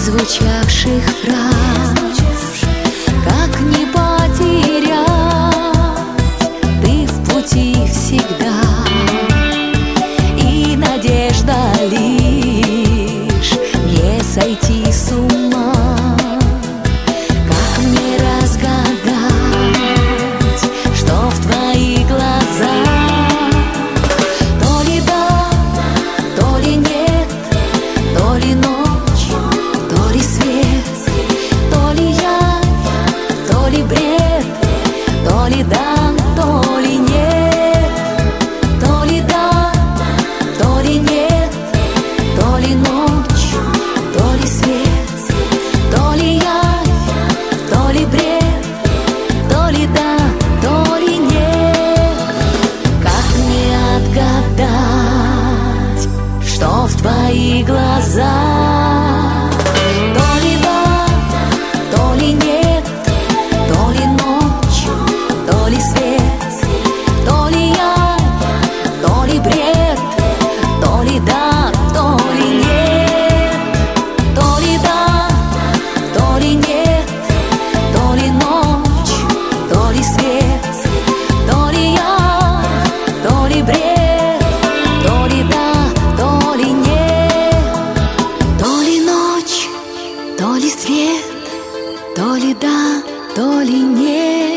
звучавших фраз. Как не потерять, ты в пути всегда, и надежда лишь не сойти с ума. Как мне разгадать, что в твоих глазах? То ли да, то ли нет, то ли ночь, то ли свет, то ли я, то ли бред, то ли да, то ли нет, то ли да, то ли нет, то ли ночь, то ли свет, то ли я, то ли бред, то ли да, то ли нет. Как мне отгадать, что в твоих глазах? То ли да, то ли нет, то ли ночь, то ли свет, то ли я, то ли бред, то ли да, то ли нет, то ли да, то ли нет, то ли ночь, то ли свет, то ли я, то ли бред, то ли да, то ли нет, то ли ночь, то ли свет, то ли да, то ли нет.